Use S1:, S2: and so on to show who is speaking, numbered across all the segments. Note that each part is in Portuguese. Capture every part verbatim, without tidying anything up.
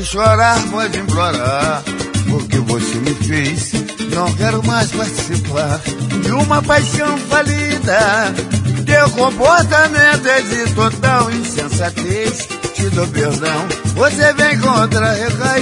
S1: chorar, pode implorar, porque você me fez. Não quero mais participar de uma paixão falida. Teu comportamento é de total insensatez. Te dou perdão, você vem contra a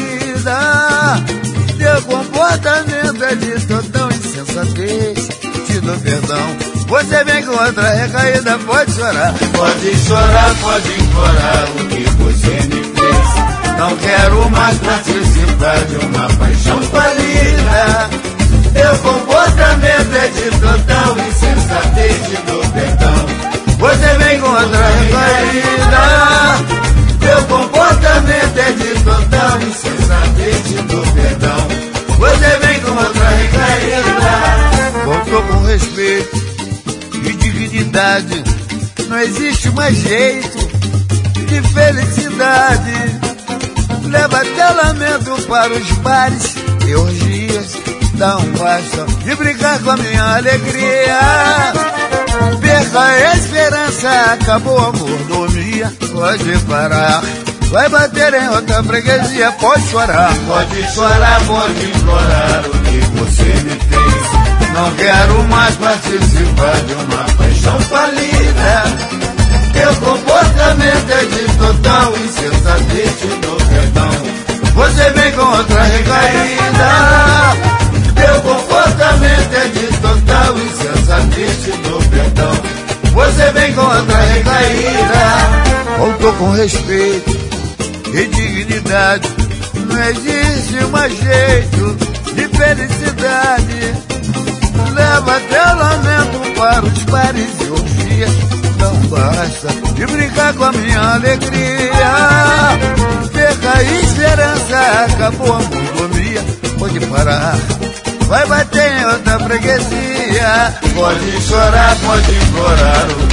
S1: recaída. Teu comportamento é de total insensatez. Te dou perdão, você vem contra a recaída. Pode chorar,
S2: pode chorar, pode implorar o que você me fez. Não quero mais participar de uma paixão falida. Teu comportamento é de total insensatez. Te dou perdão,
S1: você vem contra a recaída.
S2: Teu comportamento é de total insensatez. Te dou perdão,
S1: você vem contra a recaída. Voltou com respeito e dignidade. Não existe mais jeito de felicidade. Leva até lamento para os bares e orgias. Não basta de brincar com a minha alegria. Perca a esperança, acabou a mordomia. Pode parar, vai bater em outra freguesia. Pode chorar,
S2: pode chorar, pode implorar o que você me fez. Não quero mais participar de uma paixão falida. Teu comportamento é de total insensatez. Te dou perdão,
S1: você vem com outra recaída.
S2: Teu comportamento é de total insensatez. Te dou perdão,
S1: você vem com outra recaída. Voltou com respeito e dignidade. Não existe mais jeito de felicidade. Leva até lamento para os bares e orgias. Não basta de brincar com a minha alegria. Perca a esperança, acabou a mordomia. Pode parar, vai bater em outra freguesia.
S2: Pode chorar, pode implorar o